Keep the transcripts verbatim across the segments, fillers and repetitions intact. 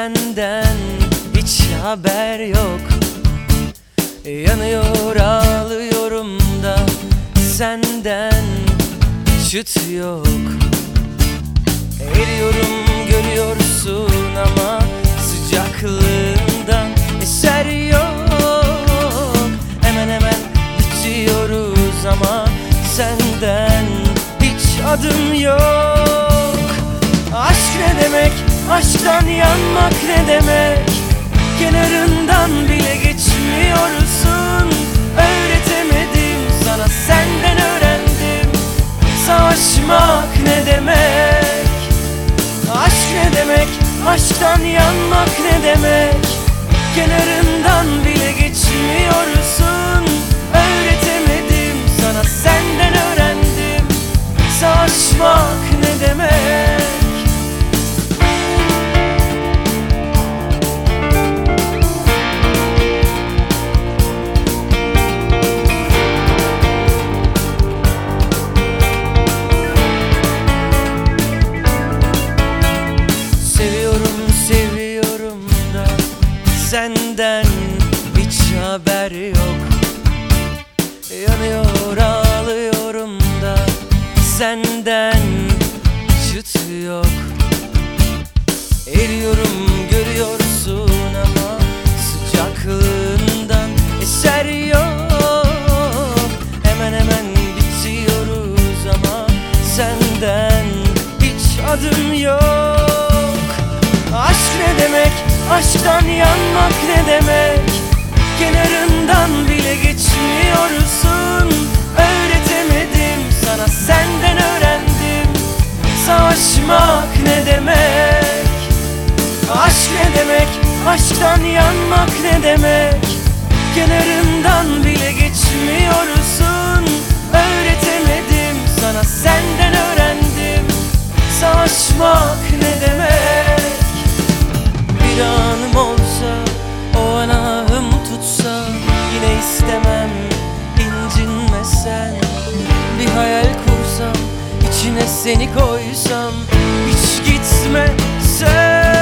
senden hiç haber yok. Yanıyor ağlıyorum da senden çıt yok. Eriyorum görüyorsun ama sıcaklığından eser yok. Hemen hemen bitiyoruz ama senden hiç adım yok. Aşk ne demek, aşktan yanmak ne demek? Kenarından bile geçmiyorsun. Öğretemedim sana, senden öğrendim. Savaşmak ne demek? Aşk ne demek, aşktan yanmak ne demek? Kenarından bile geçmiyorsun. Öğretemedim sana, senden öğrendim. Savaşmak ne demek? Senden hiç haber yok. Yanıyor ağlıyorum da senden çıt yok. Eriyorum görüyorsun ama sıcaklığından eser yok. Hemen hemen bitiyoruz ama senden hiç adım yok. Aşk ne demek, aşktan yanmak ne demek? Kenarından bile geçmiyorsun. Öğretemedim sana, senden öğrendim. Savaşmak ne demek? Aşk ne demek, aşktan yanmak ne demek? Kenarından bile geçmiyorsun. Öğretemedim sana, senden öğrendim. Savaşmak ne demek? Bir anım olsa, o an ahım tutsa, yine istemem incinmesen. Bir hayal kursam, içine seni koysam, hiç gitmesen.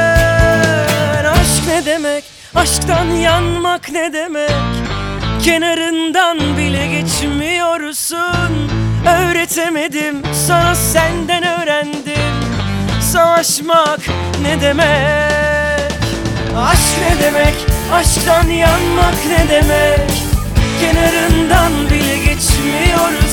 Aşk ne demek, aşktan yanmak ne demek? Kenarından bile geçmiyorsun. Öğretemedim sana, senden öğrendim. Savaşmak ne demek? Aşk ne demek, aşktan yanmak ne demek? Kenarından bile geçmiyoruz.